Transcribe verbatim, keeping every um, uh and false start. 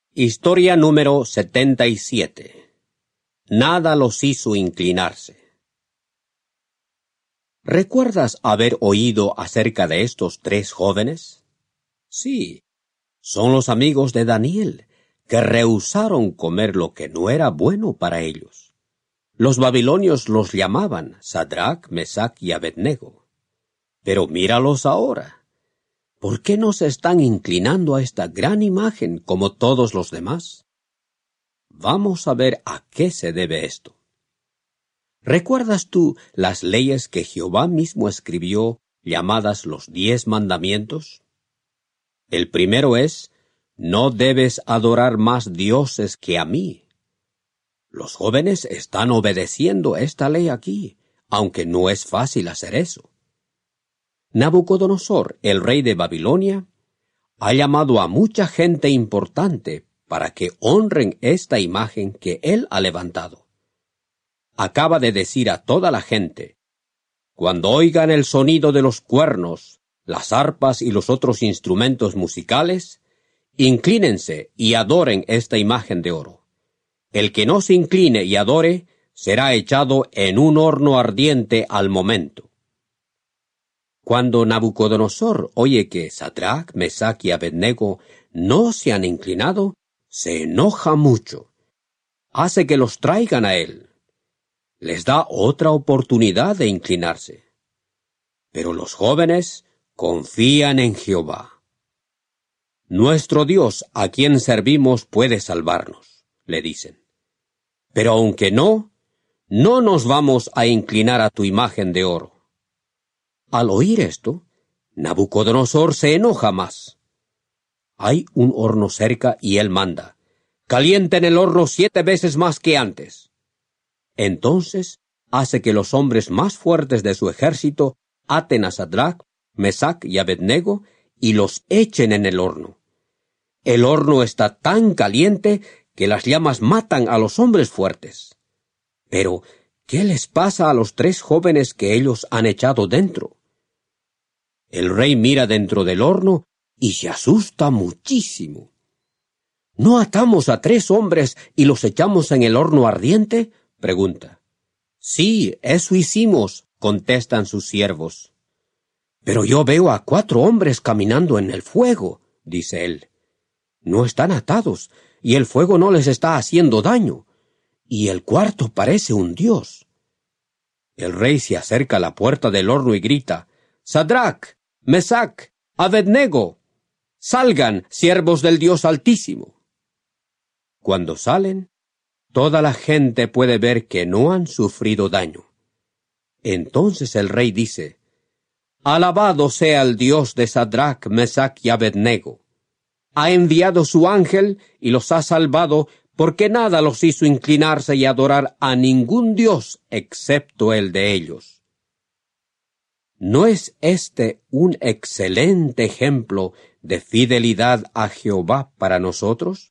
Historia número setenta y siete. Nada los hizo inclinarse. ¿Recuerdas haber oído acerca de estos tres jóvenes? Sí, son los amigos de Daniel, que rehusaron comer lo que no era bueno para ellos. Los babilonios los llamaban Sadrach, Mesach y Abednego. Pero míralos ahora. ¿Por qué no se están inclinando a esta gran imagen como todos los demás? Vamos a ver a qué se debe esto. ¿Recuerdas tú las leyes que Jehová mismo escribió, llamadas los diez mandamientos? El primero es, no debes adorar más dioses que a mí. Los jóvenes están obedeciendo esta ley aquí, aunque no es fácil hacer eso. Nabucodonosor, el rey de Babilonia, ha llamado a mucha gente importante para que honren esta imagen que él ha levantado. Acaba de decir a toda la gente, cuando oigan el sonido de los cuernos, las arpas y los otros instrumentos musicales, inclínense y adoren esta imagen de oro. El que no se incline y adore será echado en un horno ardiente al momento. Cuando Nabucodonosor oye que Sadrach, Mesach y Abednego no se han inclinado, se enoja mucho. Hace que los traigan a él. Les da otra oportunidad de inclinarse. Pero los jóvenes confían en Jehová. Nuestro Dios, a quien servimos, puede salvarnos, le dicen. Pero aunque no, no nos vamos a inclinar a tu imagen de oro. Al oír esto, Nabucodonosor se enoja más. Hay un horno cerca y él manda, calienten el horno siete veces más que antes. Entonces hace que los hombres más fuertes de su ejército aten a Sadrach, Mesach y Abednego y los echen en el horno. El horno está tan caliente que las llamas matan a los hombres fuertes. Pero, ¿qué les pasa a los tres jóvenes que ellos han echado dentro? El rey mira dentro del horno y se asusta muchísimo. ¿No atamos a tres hombres y los echamos en el horno ardiente?, pregunta. Sí, eso hicimos, contestan sus siervos. Pero yo veo a cuatro hombres caminando en el fuego, dice él. No están atados, y el fuego no les está haciendo daño, y el cuarto parece un dios. El rey se acerca a la puerta del horno y grita, Sadrach, Mesach, Abednego, salgan, siervos del Dios Altísimo. Cuando salen, toda la gente puede ver que no han sufrido daño. Entonces el rey dice, alabado sea el Dios de Sadrach, Mesach y Abednego. Ha enviado su ángel y los ha salvado, porque nada los hizo inclinarse y adorar a ningún dios excepto el de ellos. ¿No es este un excelente ejemplo de fidelidad a Jehová para nosotros?